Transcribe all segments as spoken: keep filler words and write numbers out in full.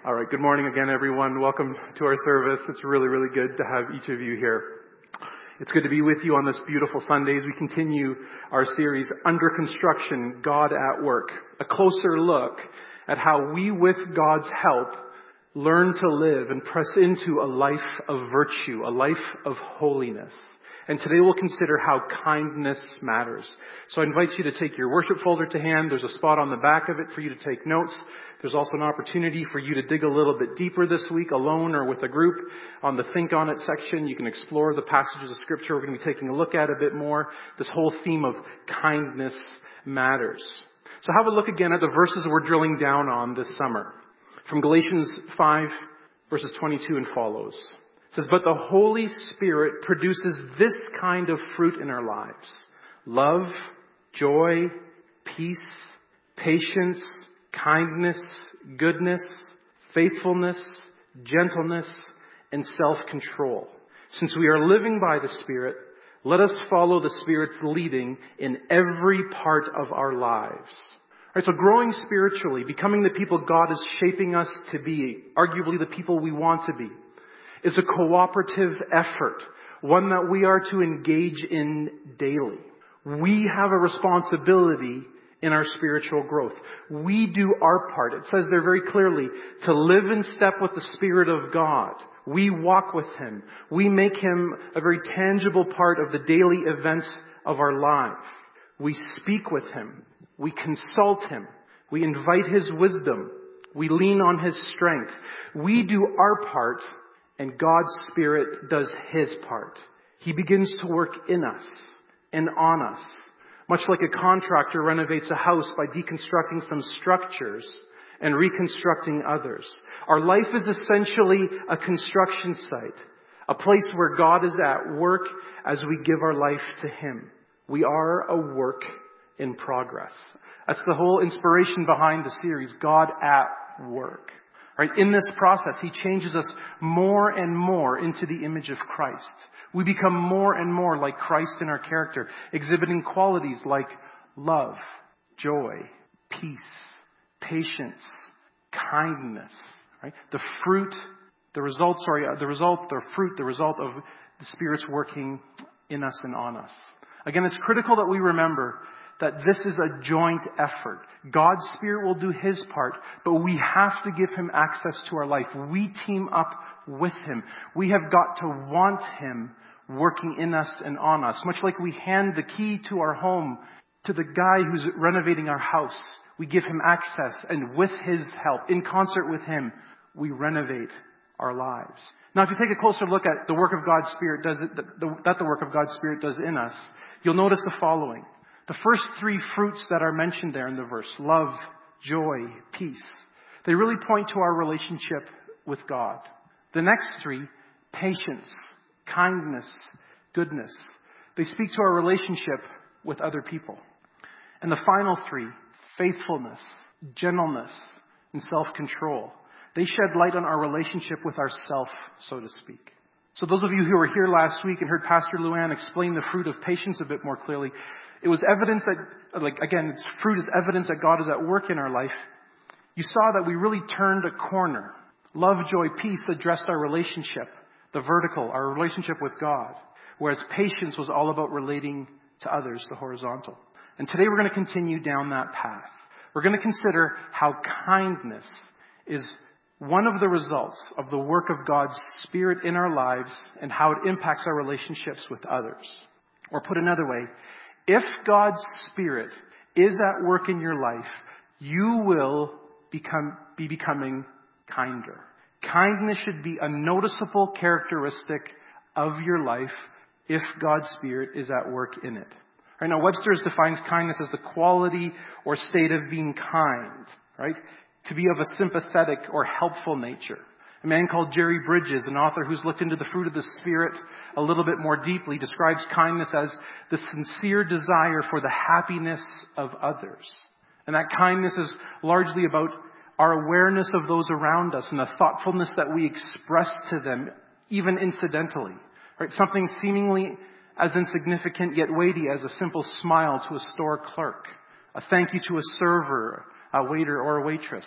All right, good morning again, everyone. Welcome to our service. It's really, really good to have each of you here. It's good to be with you on this beautiful Sunday as we continue our series, Under Construction, God at Work. A closer look at how we, with God's help, learn to live and press into a life of virtue, a life of holiness. And today we'll consider how kindness matters. So I invite you to take your worship folder to hand. There's a spot on the back of it for you to take notes. There's also an opportunity for you to dig a little bit deeper this week, alone or with a group. On the Think On It section, you can explore the passages of Scripture we're going to be taking a look at a bit more. This whole theme of kindness matters. So have a look again at the verses we're drilling down on this summer. From Galatians five, verses twenty-two and follows. It says, "But the Holy Spirit produces this kind of fruit in our lives: love, joy, peace, patience, kindness, goodness, faithfulness, gentleness, and self-control. Since we are living by the Spirit, let us follow the Spirit's leading in every part of our lives." All right, so growing spiritually, becoming the people God is shaping us to be, arguably the people we want to be, is a cooperative effort, one that we are to engage in daily. We have a responsibility in our spiritual growth. We do our part. It says there very clearly to live in step with the Spirit of God. We walk with Him. We make Him a very tangible part of the daily events of our life. We speak with Him. We consult Him. We invite His wisdom. We lean on His strength. We do our part, and God's Spirit does His part. He begins to work in us and on us. Much like a contractor renovates a house by deconstructing some structures and reconstructing others. Our life is essentially a construction site, a place where God is at work as we give our life to Him. We are a work in progress. That's the whole inspiration behind the series, God at Work. Right? In this process, He changes us more and more into the image of Christ. We become more and more like Christ in our character, exhibiting qualities like love, joy, peace, patience, kindness. Right? The fruit, the result, sorry, the result, the fruit, the result of the Spirit's working in us and on us. Again, it's critical that we remember that this is a joint effort. God's Spirit will do His part, but we have to give Him access to our life. We team up with Him. We have got to want Him working in us and on us. Much like we hand the key to our home to the guy who's renovating our house. We give him access, and with his help, in concert with Him, we renovate our lives. Now, if you take a closer look at the work of God's Spirit does it, the, that the work of God's Spirit does in us, you'll notice the following. The first three fruits that are mentioned there in the verse, love, joy, peace, they really point to our relationship with God. The next three, patience, kindness, goodness, they speak to our relationship with other people. And the final three, faithfulness, gentleness, and self-control, they shed light on our relationship with ourself, so to speak. So those of you who were here last week and heard Pastor Luann explain the fruit of patience a bit more clearly, it was evidence that, like, again, it's fruit is evidence that God is at work in our life. You saw that we really turned a corner. Love, joy, peace addressed our relationship, the vertical, our relationship with God. Whereas patience was all about relating to others, the horizontal. And today we're going to continue down that path. We're going to consider how kindness is one of the results of the work of God's Spirit in our lives and how it impacts our relationships with others. Or put another way, if God's Spirit is at work in your life, you will become, be becoming kinder. Kindness should be a noticeable characteristic of your life if God's Spirit is at work in it. Right now, Webster's defines kindness as the quality or state of being kind, right? To be of a sympathetic or helpful nature. A man called Jerry Bridges, an author who's looked into the fruit of the Spirit a little bit more deeply, describes kindness as the sincere desire for the happiness of others. And that kindness is largely about our awareness of those around us and the thoughtfulness that we express to them, even incidentally. Right? Something seemingly as insignificant yet weighty as a simple smile to a store clerk, a thank you to a server, a waiter or a waitress,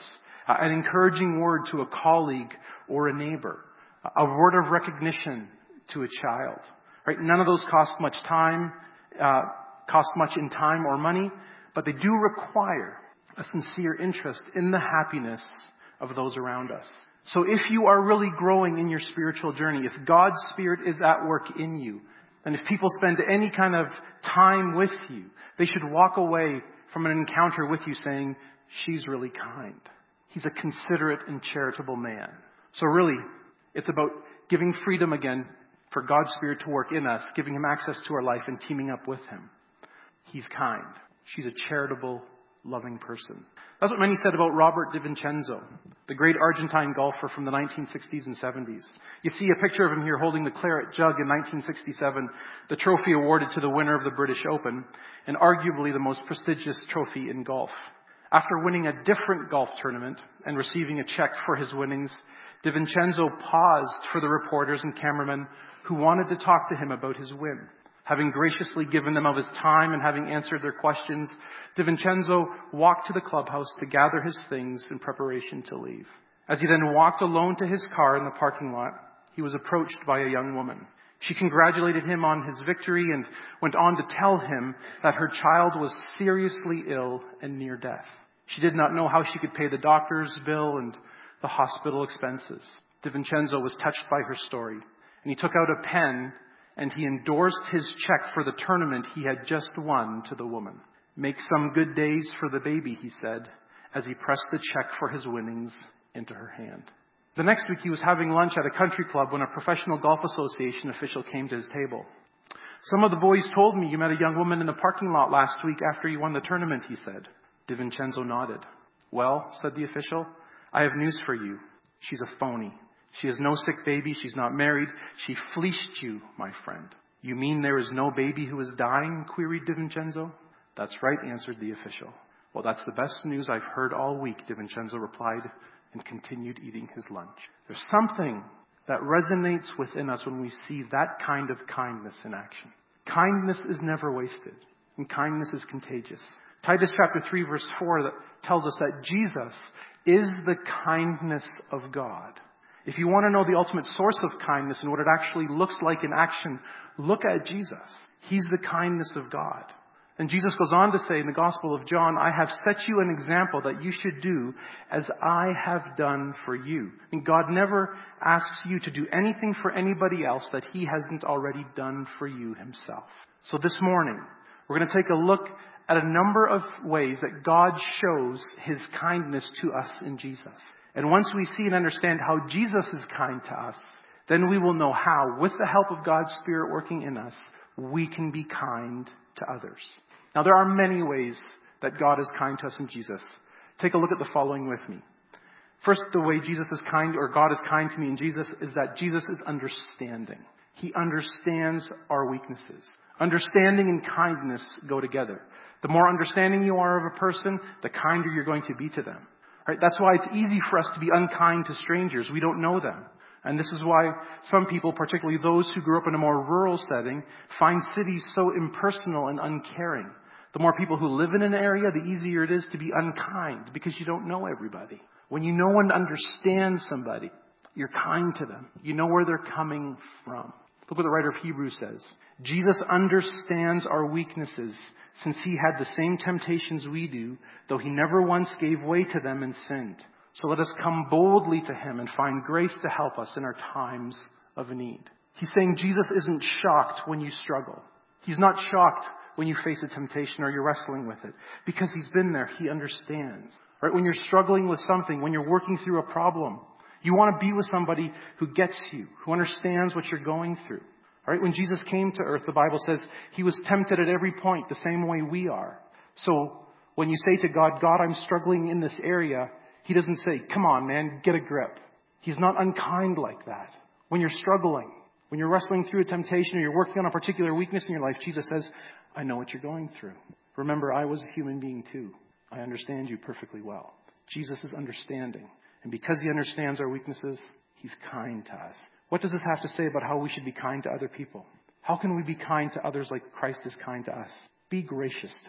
uh, an encouraging word to a colleague or a neighbor, a word of recognition to a child. Right? None of those cost much time, uh, cost much in time or money, but they do require a sincere interest in the happiness of those around us. So if you are really growing in your spiritual journey, if God's Spirit is at work in you, and if people spend any kind of time with you, they should walk away from an encounter with you saying, she's really kind. He's a considerate and charitable man. So really, it's about giving freedom again for God's Spirit to work in us, giving Him access to our life and teaming up with Him. He's kind. She's a charitable, loving person. That's what many said about Robert DiVincenzo, the great Argentine golfer from the nineteen sixties and seventies. You see a picture of him here holding the claret jug in nineteen sixty-seven, the trophy awarded to the winner of the British Open, and arguably the most prestigious trophy in golf. After winning a different golf tournament and receiving a check for his winnings, DiVincenzo paused for the reporters and cameramen who wanted to talk to him about his win. Having graciously given them of his time and having answered their questions, DiVincenzo walked to the clubhouse to gather his things in preparation to leave. As he then walked alone to his car in the parking lot, he was approached by a young woman. She congratulated him on his victory and went on to tell him that her child was seriously ill and near death. She did not know how she could pay the doctor's bill and the hospital expenses. DiVincenzo was touched by her story, and he took out a pen and he endorsed his check for the tournament he had just won to the woman. Make some good days for the baby, he said, as he pressed the check for his winnings into her hand. The next week he was having lunch at a country club when a professional golf association official came to his table. Some of the boys told me you met a young woman in the parking lot last week after you won the tournament, he said. DiVincenzo nodded. Well, said the official, I have news for you. She's a phony. She has no sick baby. She's not married. She fleeced you, my friend. You mean there is no baby who is dying? Queried DiVincenzo. That's right, answered the official. Well, that's the best news I've heard all week, DiVincenzo replied and continued eating his lunch. There's something that resonates within us when we see that kind of kindness in action. Kindness is never wasted, and kindness is contagious. Titus chapter three verse four that tells us that Jesus is the kindness of God. If you want to know the ultimate source of kindness and what it actually looks like in action, look at Jesus. He's the kindness of God. And Jesus goes on to say in the Gospel of John, I have set you an example that you should do as I have done for you. And God never asks you to do anything for anybody else that He hasn't already done for you Himself. So this morning, we're going to take a look at a number of ways that God shows His kindness to us in Jesus. And once we see and understand how Jesus is kind to us, then we will know how, with the help of God's Spirit working in us, we can be kind to others. Now, there are many ways that God is kind to us in Jesus. Take a look at the following with me. First, the way Jesus is kind, or God is kind to me in Jesus, is that Jesus is understanding. He understands our weaknesses. Understanding and kindness go together. The more understanding you are of a person, the kinder you're going to be to them. Right? That's why it's easy for us to be unkind to strangers. We don't know them. And this is why some people, particularly those who grew up in a more rural setting, find cities so impersonal and uncaring. The more people who live in an area, the easier it is to be unkind because you don't know everybody. When you know and understand somebody, you're kind to them. You know where they're coming from. Look what the writer of Hebrews says. Jesus understands our weaknesses since He had the same temptations we do, though He never once gave way to them and sinned. So let us come boldly to Him and find grace to help us in our times of need. He's saying Jesus isn't shocked when you struggle. He's not shocked when you face a temptation or you're wrestling with it, because He's been there. He understands. Right? When you're struggling with something, when you're working through a problem, you want to be with somebody who gets you, who understands what you're going through. Right? When Jesus came to earth, the Bible says He was tempted at every point the same way we are. So when you say to God, God, I'm struggling in this area, He doesn't say, come on, man, get a grip. He's not unkind like that. When you're struggling, when you're wrestling through a temptation or you're working on a particular weakness in your life, Jesus says, I know what you're going through. Remember, I was a human being too. I understand you perfectly well. Jesus is understanding. And because He understands our weaknesses, He's kind to us. What does this have to say about how we should be kind to other people? How can we be kind to others like Christ is kind to us? Be gracious to them.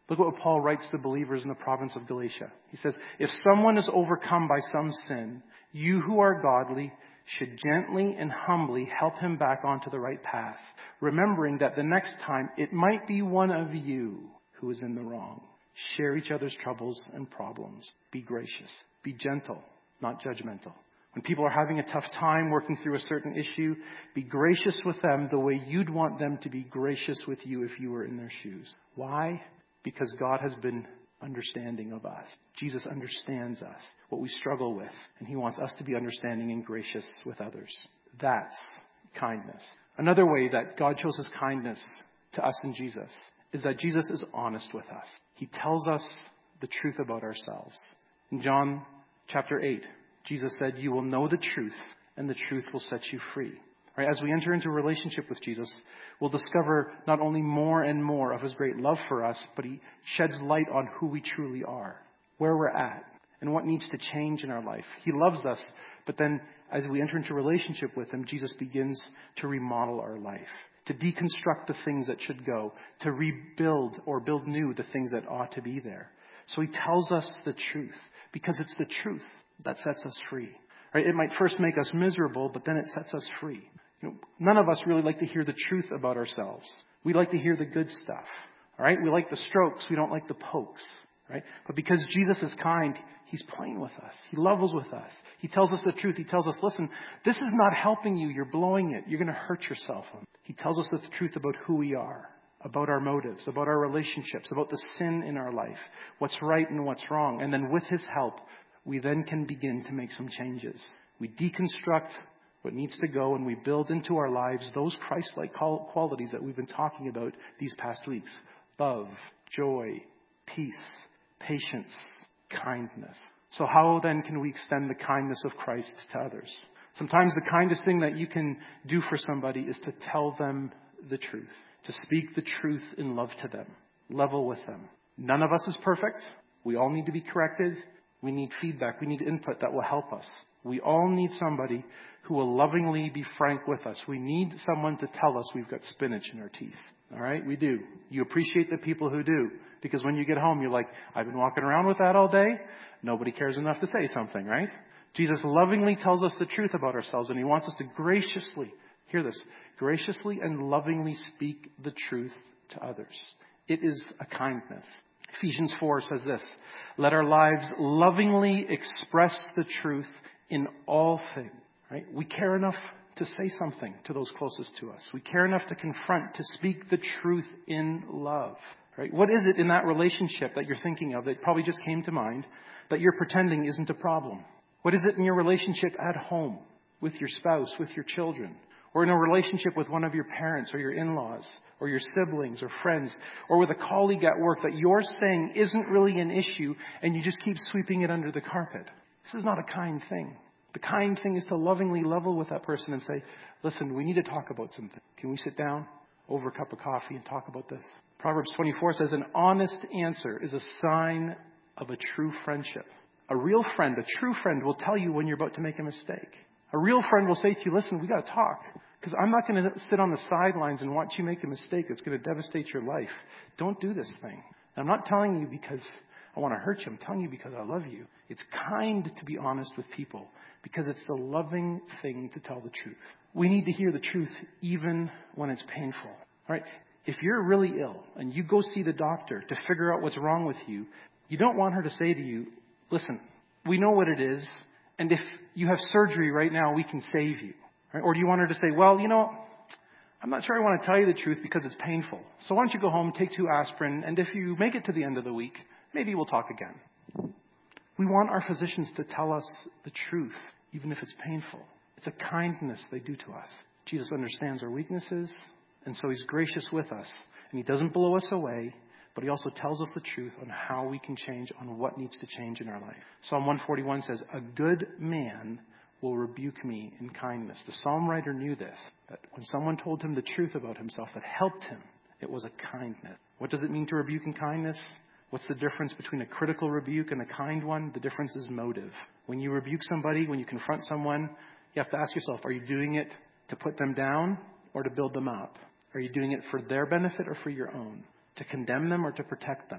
Look what Paul writes to believers in the province of Galatia. He says, if someone is overcome by some sin, you who are godly should gently and humbly help him back onto the right path, remembering that the next time it might be one of you who is in the wrong. Share each other's troubles and problems. Be gracious. Be gentle, not judgmental. When people are having a tough time working through a certain issue, be gracious with them the way you'd want them to be gracious with you if you were in their shoes. Why? Because God has been understanding of us. Jesus understands us, what we struggle with, and he wants us to be understanding and gracious with others. That's kindness. Another way that God shows his kindness to us in Jesus is that Jesus is honest with us. He tells us the truth about ourselves. In John chapter eight, Jesus said, you will know the truth, and the truth will set you free. Right? As we enter into a relationship with Jesus, we'll discover not only more and more of his great love for us, but he sheds light on who we truly are, where we're at, and what needs to change in our life. He loves us, but then as we enter into a relationship with him, Jesus begins to remodel our life, to deconstruct the things that should go, to rebuild or build new the things that ought to be there. So he tells us the truth, because it's the truth that sets us free. Right? It might first make us miserable, but then it sets us free. You know, none of us really like to hear the truth about ourselves. We like to hear the good stuff. All right? We like the strokes. We don't like the pokes. Right? But because Jesus is kind, he's playing with us. He levels with us. He tells us the truth. He tells us, listen, this is not helping you. You're blowing it. You're going to hurt yourself. He tells us the truth about who we are, about our motives, about our relationships, about the sin in our life, what's right and what's wrong. And then with his help, we then can begin to make some changes. We deconstruct what needs to go, and we build into our lives those Christ-like qualities that we've been talking about these past weeks. Love, joy, peace, patience, kindness. So how then can we extend the kindness of Christ to others? Sometimes the kindest thing that you can do for somebody is to tell them the truth, to speak the truth in love to them, level with them. None of us is perfect. We all need to be corrected. We need feedback. We need input that will help us. We all need somebody who will lovingly be frank with us. We need someone to tell us we've got spinach in our teeth. All right? We do. You appreciate the people who do. Because when you get home, you're like, I've been walking around with that all day. Nobody cares enough to say something, right? Jesus lovingly tells us the truth about ourselves, and he wants us to graciously, hear this, graciously and lovingly speak the truth to others. It is a kindness. Ephesians four says this, let our lives lovingly express the truth in all things. Right? We care enough to say something to those closest to us. We care enough to confront, to speak the truth in love. Right? What is it in that relationship that you're thinking of that probably just came to mind that you're pretending isn't a problem? What is it in your relationship at home, with your spouse, with your children? Or in a relationship with one of your parents or your in-laws or your siblings or friends or with a colleague at work that you're saying isn't really an issue and you just keep sweeping it under the carpet? This is not a kind thing. The kind thing is to lovingly level with that person and say, listen, we need to talk about something. Can we sit down over a cup of coffee and talk about this? Proverbs twenty-four says, an honest answer is a sign of a true friendship. A real friend, a true friend will tell you when you're about to make a mistake. A real friend will say to you, listen, we got to talk. Because I'm not going to sit on the sidelines and watch you make a mistake that's going to devastate your life. Don't do this thing. I'm not telling you because I want to hurt you. I'm telling you because I love you. It's kind to be honest with people because it's the loving thing to tell the truth. We need to hear the truth even when it's painful. All right? If you're really ill and you go see the doctor to figure out what's wrong with you, you don't want her to say to you, listen, we know what it is, and if you have surgery right now, we can save you. Right? Or do you want her to say, well, you know, I'm not sure I want to tell you the truth because it's painful. So why don't you go home, take two aspirin, and if you make it to the end of the week, maybe we'll talk again. We want our physicians to tell us the truth, even if it's painful. It's a kindness they do to us. Jesus understands our weaknesses, and so he's gracious with us. And he doesn't blow us away, but he also tells us the truth on how we can change, on what needs to change in our life. Psalm one forty-one says, a good man will rebuke me in kindness. The psalm writer knew this, that when someone told him the truth about himself that helped him, it was a kindness. What does it mean to rebuke in kindness? What's the difference between a critical rebuke and a kind one? The difference is motive. When you rebuke somebody, when you confront someone, you have to ask yourself, are you doing it to put them down or to build them up? Are you doing it for their benefit or for your own? To condemn them or to protect them?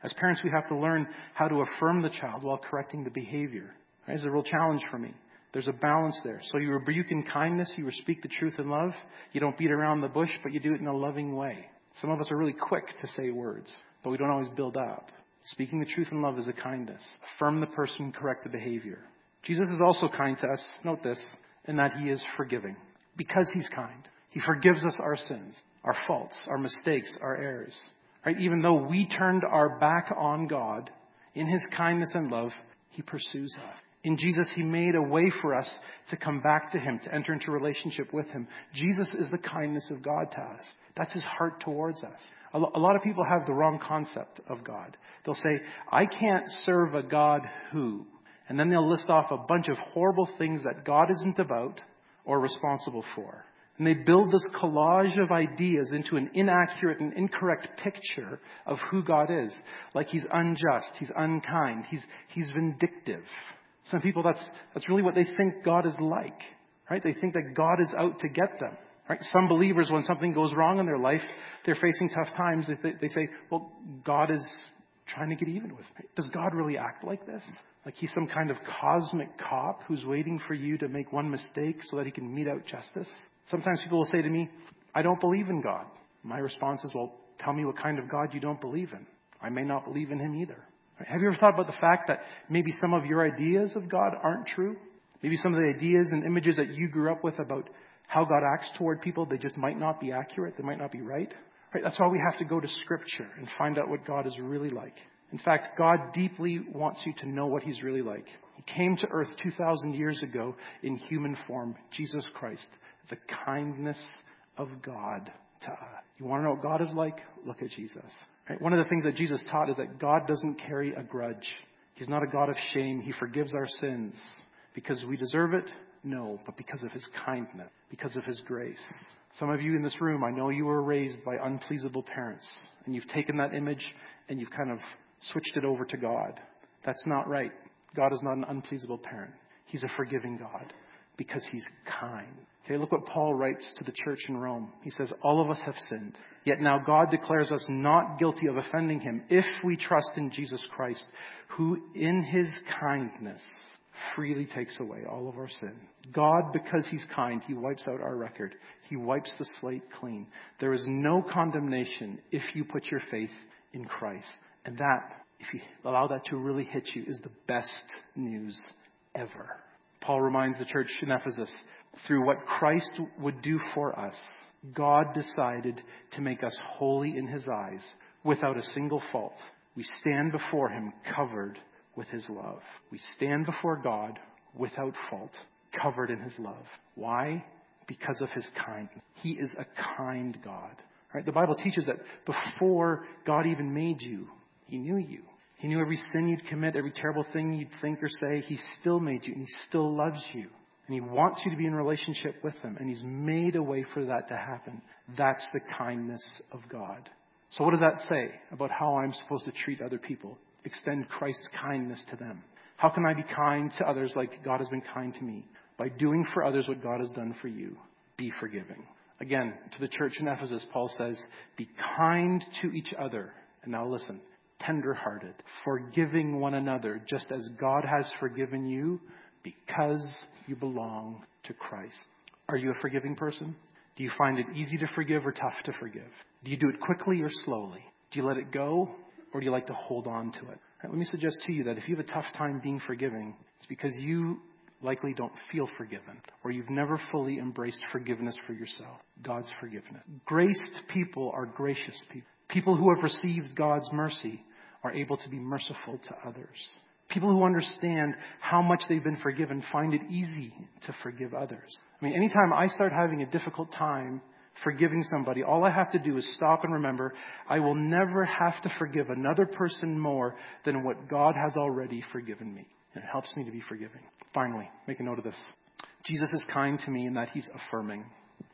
As parents, we have to learn how to affirm the child while correcting the behavior. Right? It's a real challenge for me. There's a balance there. So you rebuke in kindness, you speak the truth in love. You don't beat around the bush, but you do it in a loving way. Some of us are really quick to say words, but we don't always build up. Speaking the truth in love is a kindness. Affirm the person, correct the behavior. Jesus is also kind to us, note this, in that he is forgiving. Because he's kind. He forgives us our sins, our faults, our mistakes, our errors. Right? Even though we turned our back on God, in his kindness and love, he pursues us. In Jesus, he made a way for us to come back to him, to enter into relationship with him. Jesus is the kindness of God to us. That's his heart towards us. A lot of people have the wrong concept of God. They'll say, I can't serve a God who. And then they'll list off a bunch of horrible things that God isn't about or responsible for. And they build this collage of ideas into an inaccurate and incorrect picture of who God is. Like he's unjust, he's unkind, he's he's vindictive. Some people, that's that's really what they think God is like. Right? They think that God is out to get them. Right? Some believers, when something goes wrong in their life, they're facing tough times, they, they say, well, God is trying to get even with me. Does God really act like this? Like he's some kind of cosmic cop who's waiting for you to make one mistake so that he can mete out justice? Sometimes people will say to me, I don't believe in God. My response is, well, tell me what kind of God you don't believe in. I may not believe in him either. Right? Have you ever thought about the fact that maybe some of your ideas of God aren't true? Maybe some of the ideas and images that you grew up with about how God acts toward people, they just might not be accurate. They might not be right. Right? That's why we have to go to Scripture and find out what God is really like. In fact, God deeply wants you to know what he's really like. He came to earth two thousand years ago in human form, Jesus Christ, the kindness of God to us. You want to know what God is like? Look at Jesus. Right? One of the things that Jesus taught is that God doesn't carry a grudge. He's not a God of shame. He forgives our sins. Because we deserve it? No, but because of his kindness, because of his grace. Some of you in this room, I know you were raised by unpleasable parents, and you've taken that image and you've kind of switched it over to God. That's not right. God is not an unpleasable parent. He's a forgiving God because he's kind. Okay, look what Paul writes to the church in Rome. He says, all of us have sinned. Yet now God declares us not guilty of offending him if we trust in Jesus Christ, who in his kindness freely takes away all of our sin. God, because he's kind, he wipes out our record. He wipes the slate clean. There is no condemnation if you put your faith in Christ. And that, if you allow that to really hit you, is the best news ever. Paul reminds the church in Ephesus, through what Christ would do for us, God decided to make us holy in his eyes without a single fault. We stand before him covered with his love. We stand before God without fault, covered in his love. Why? Because of his kindness. He is a kind God. Right? The Bible teaches that before God even made you, he knew you. He knew every sin you'd commit, every terrible thing you'd think or say. He still made you, and he still loves you. And he wants you to be in relationship with him, and he's made a way for that to happen. That's the kindness of God. So what does that say about how I'm supposed to treat other people? Extend Christ's kindness to them. How can I be kind to others like God has been kind to me? By doing for others what God has done for you. Be forgiving. Again, to the church in Ephesus, Paul says, be kind to each other. And now listen, tender-hearted, forgiving one another, just as God has forgiven you, because you belong to Christ. Are you a forgiving person? Do you find it easy to forgive or tough to forgive? Do you do it quickly or slowly? Do you let it go, or do you like to hold on to it? Right, let me suggest to you that if you have a tough time being forgiving, it's because you likely don't feel forgiven, or you've never fully embraced forgiveness for yourself. God's forgiveness. Graced people are gracious people. People who have received God's mercy are able to be merciful to others. People who understand how much they've been forgiven find it easy to forgive others. I mean, anytime I start having a difficult time forgiving somebody, all I have to do is stop and remember, I will never have to forgive another person more than what God has already forgiven me. And it helps me to be forgiving. Finally, make a note of this. Jesus is kind to me in that he's affirming.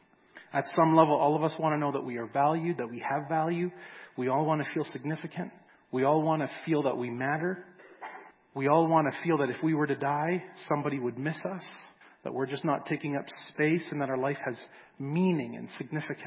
At some level, all of us want to know that we are valued, that we have value. We all want to feel significant. We all want to feel that we matter. We all want to feel that if we were to die, somebody would miss us, that we're just not taking up space and that our life has meaning and significance.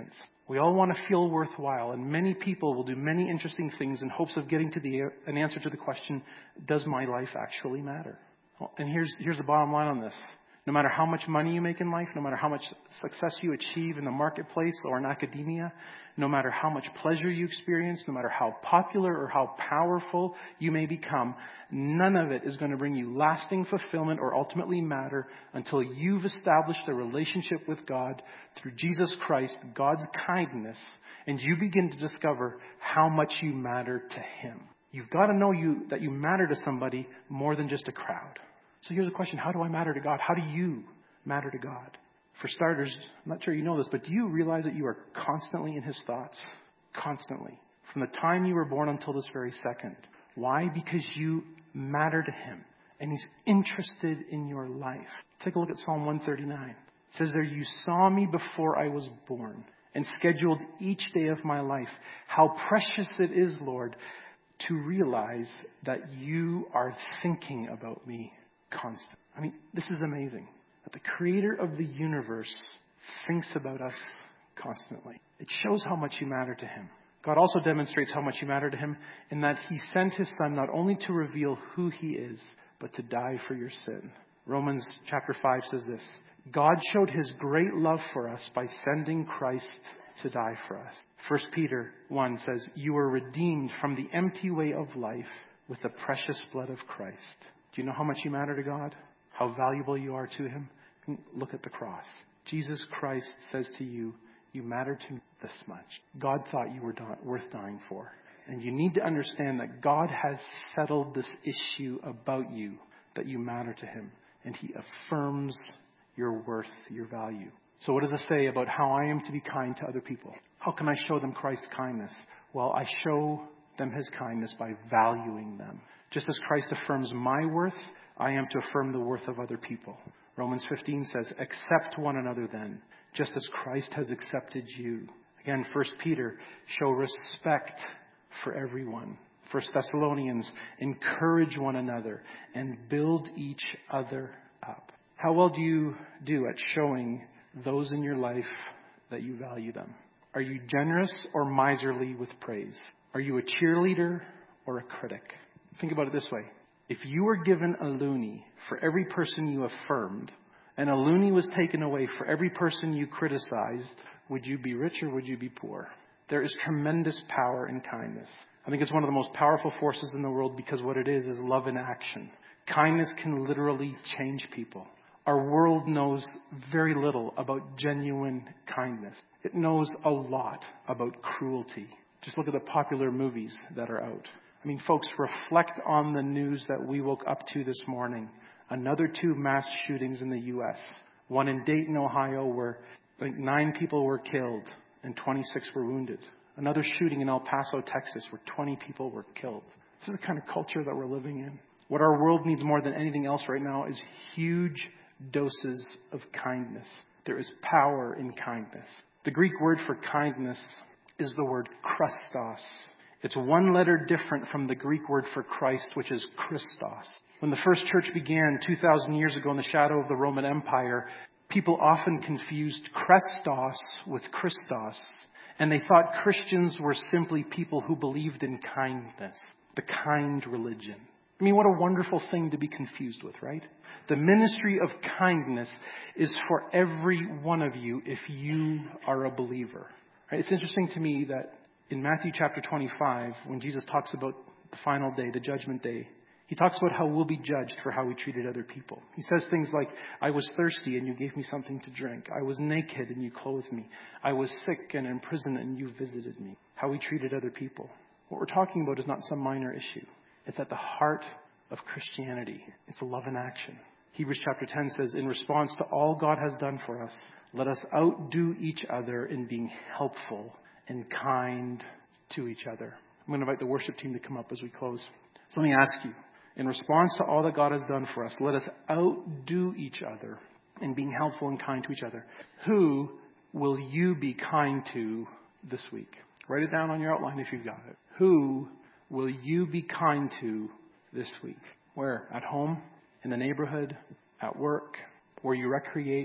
We all want to feel worthwhile, and many people will do many interesting things in hopes of getting to the an answer to the question, does my life actually matter? Well, and here's here's the bottom line on this. No matter how much money you make in life, no matter how much success you achieve in the marketplace or in academia, no matter how much pleasure you experience, no matter how popular or how powerful you may become, none of it is going to bring you lasting fulfillment or ultimately matter until you've established a relationship with God through Jesus Christ, God's kindness, and you begin to discover how much you matter to Him. You've got to know you that you matter to somebody more than just a crowd. So here's the question, how do I matter to God? How do you matter to God? For starters, I'm not sure you know this, but do you realize that you are constantly in His thoughts? Constantly. From the time you were born until this very second. Why? Because you matter to Him. And He's interested in your life. Take a look at Psalm one thirty-nine. It says there, you saw me before I was born and scheduled each day of my life. How precious it is, Lord, to realize that you are thinking about me. Constant. I mean, this is amazing. That the creator of the universe thinks about us constantly. It shows how much you matter to Him. God also demonstrates how much you matter to Him in that He sent His Son not only to reveal who He is, but to die for your sin. Romans chapter five says this, God showed His great love for us by sending Christ to die for us. First Peter one says, you were redeemed from the empty way of life with the precious blood of Christ. Do you know how much you matter to God? How valuable you are to Him? Look at the cross. Jesus Christ says to you, you matter to me this much. God thought you were di- worth dying for. And you need to understand that God has settled this issue about you, that you matter to Him. And He affirms your worth, your value. So what does it say about how I am to be kind to other people? How can I show them Christ's kindness? Well, I show them His kindness by valuing them. Just as Christ affirms my worth, I am to affirm the worth of other people. Romans fifteen says, accept one another then, just as Christ has accepted you. Again, First Peter, show respect for everyone. First Thessalonians, encourage one another and build each other up. How well do you do at showing those in your life that you value them? Are you generous or miserly with praise? Are you a cheerleader or a critic? Think about it this way. If you were given a loonie for every person you affirmed, and a loonie was taken away for every person you criticized, would you be rich or would you be poor? There is tremendous power in kindness. I think it's one of the most powerful forces in the world because what it is is love in action. Kindness can literally change people. Our world knows very little about genuine kindness. It knows a lot about cruelty. Just look at the popular movies that are out. I mean, folks, reflect on the news that we woke up to this morning. Another two mass shootings in the U S. One in Dayton, Ohio, where I think nine people were killed and twenty-six were wounded. Another shooting in El Paso, Texas, where twenty people were killed. This is the kind of culture that we're living in. What our world needs more than anything else right now is huge doses of kindness. There is power in kindness. The Greek word for kindness is the word Christos. It's one letter different from the Greek word for Christ, which is Christos. When the first church began two thousand years ago in the shadow of the Roman Empire, people often confused Christos with Christos, and they thought Christians were simply people who believed in kindness, the kind religion. I mean, what a wonderful thing to be confused with, right? The ministry of kindness is for every one of you if you are a believer. Right? It's interesting to me that in Matthew chapter twenty-five, when Jesus talks about the final day, the judgment day, He talks about how we'll be judged for how we treated other people. He says things like, I was thirsty and you gave me something to drink. I was naked and you clothed me. I was sick and in prison and you visited me. How we treated other people. What we're talking about is not some minor issue. It's at the heart of Christianity. It's love in action. Hebrews chapter ten says, in response to all God has done for us, let us outdo each other in being helpful and kind to each other. I'm going to invite the worship team to come up as we close. So let me ask you, in response to all that God has done for us, let us outdo each other in being helpful and kind to each other. Who will you be kind to this week? Write it down on your outline if you've got it. Who will you be kind to this week? Where? At home? In the neighborhood? At work? Where you recreate?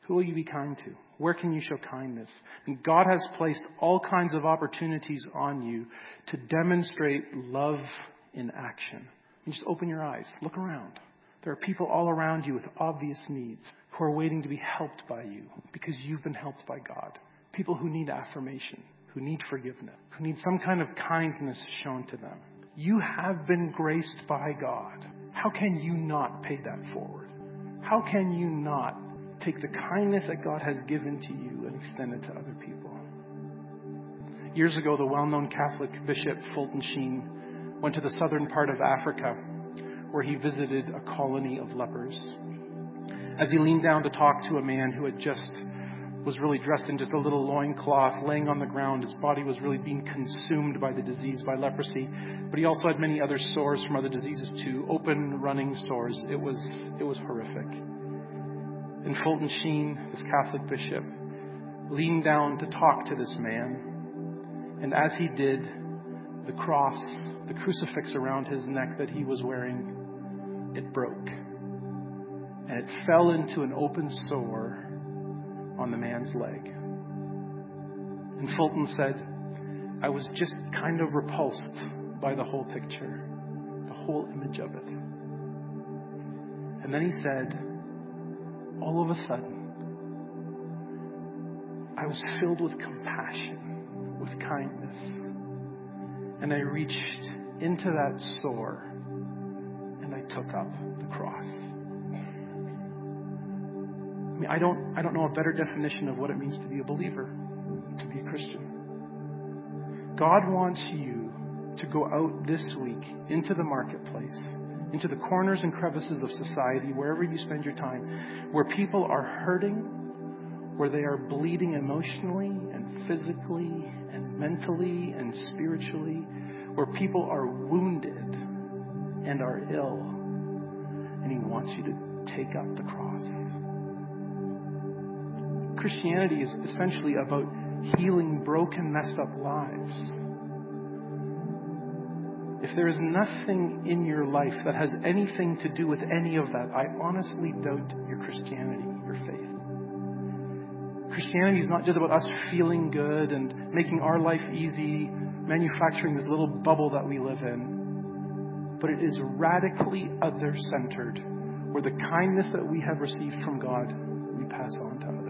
Who will you be kind to? Where can you show kindness? I mean, God has placed all kinds of opportunities on you to demonstrate love in action. You just open your eyes. Look around. There are people all around you with obvious needs who are waiting to be helped by you because you've been helped by God. People who need affirmation, who need forgiveness, who need some kind of kindness shown to them. You have been graced by God. How can you not pay that forward? How can you not take the kindness that God has given to you and extend it to other people? Years ago, the well-known Catholic Bishop Fulton Sheen went to the southern part of Africa where he visited a colony of lepers. As he leaned down to talk to a man who had just was really dressed in just a little loincloth, laying on the ground, his body was really being consumed by the disease, by leprosy. But he also had many other sores from other diseases too, open running sores. It was it was horrific. And Fulton Sheen, this Catholic bishop, leaned down to talk to this man. And as he did, the cross, the crucifix around his neck that he was wearing, it broke. And it fell into an open sore on the man's leg. And Fulton said, I was just kind of repulsed by the whole picture, the whole image of it. And then he said, all of a sudden, I was filled with compassion, with kindness. And I reached into that sore and I took up the cross. I mean, I don't, I don't know a better definition of what it means to be a believer, to be a Christian. God wants you to go out this week into the marketplace, into the corners and crevices of society, wherever you spend your time, where people are hurting, where they are bleeding emotionally and physically and mentally and spiritually, where people are wounded and are ill. And He wants you to take up the cross. Christianity is essentially about healing broken, messed up lives. If there is nothing in your life that has anything to do with any of that, I honestly doubt your Christianity, your faith. Christianity is not just about us feeling good and making our life easy, manufacturing this little bubble that we live in, but it is radically other-centered, where the kindness that we have received from God, we pass on to others.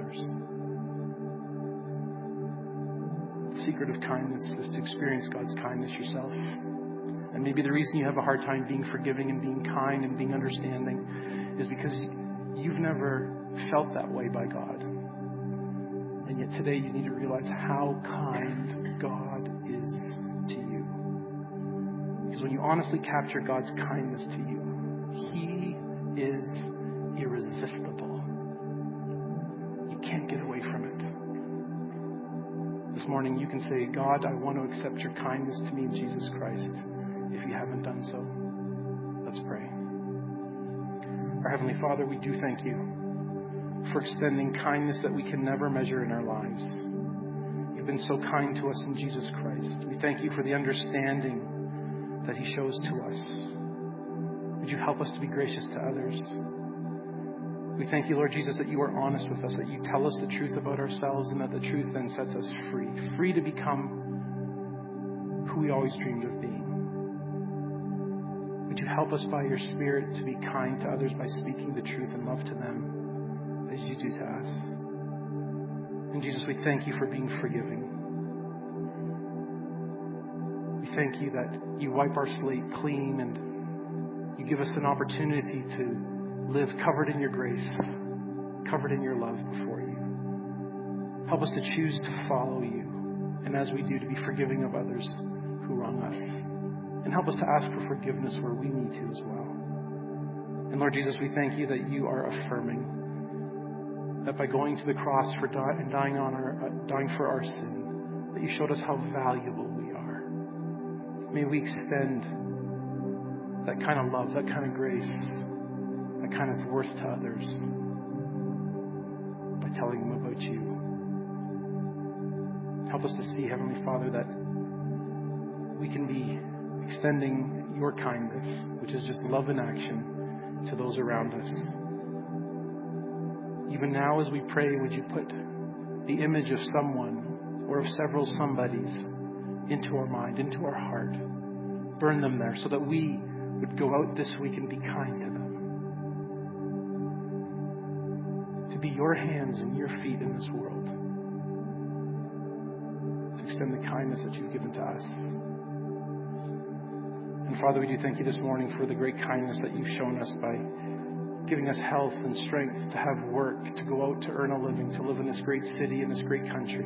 The secret of kindness is to experience God's kindness yourself. And maybe the reason you have a hard time being forgiving and being kind and being understanding is because you've never felt that way by God. And yet today you need to realize how kind God is to you. Because when you honestly capture God's kindness to you, He is irresistible. You can't get away from it. This morning you can say, God, I want to accept your kindness to me in Jesus Christ. If you haven't done so, let's pray. Our Heavenly Father, we do thank you for extending kindness that we can never measure in our lives. You've been so kind to us in Jesus Christ. We thank you for the understanding that He shows to us. Would you help us to be gracious to others? We thank you, Lord Jesus, that you are honest with us, that you tell us the truth about ourselves, and that the truth then sets us free, free to become who we always dreamed of being. Would you help us by your Spirit to be kind to others by speaking the truth and love to them as you do to us. And Jesus, we thank you for being forgiving. We thank you that you wipe our slate clean and you give us an opportunity to live covered in your grace, covered in your love before you. Help us to choose to follow you, and as we do, to be forgiving of others who wrong us. And help us to ask for forgiveness where we need to as well. And Lord Jesus, we thank you that you are affirming that by going to the cross for die, and dying on our, uh, dying for our sin, that you showed us how valuable we are. May we extend that kind of love, that kind of grace, that kind of worth to others by telling them about you. Help us to see, Heavenly Father, that we can be extending your kindness, which is just love in action, to those around us. Even now as we pray, would you put the image of someone or of several somebodies into our mind, into our heart. Burn them there so that we would go out this week and be kind to them. To be your hands and your feet in this world. To extend the kindness that you've given to us. And Father, we do thank you this morning for the great kindness that you've shown us by giving us health and strength to have work, to go out to earn a living, to live in this great city, in this great country.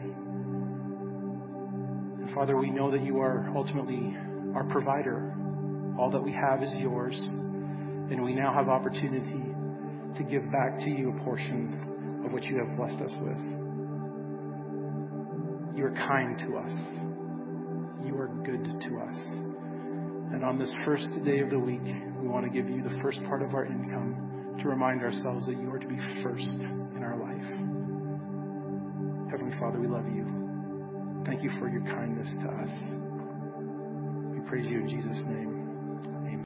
And Father, we know that you are ultimately our provider. All that we have is yours. And we now have opportunity to give back to you a portion of what you have blessed us with. You are kind to us. You are good to us. And on this first day of the week, we want to give you the first part of our income to remind ourselves that you are to be first in our life. Heavenly Father, we love you. Thank you for your kindness to us. We praise you in Jesus' name.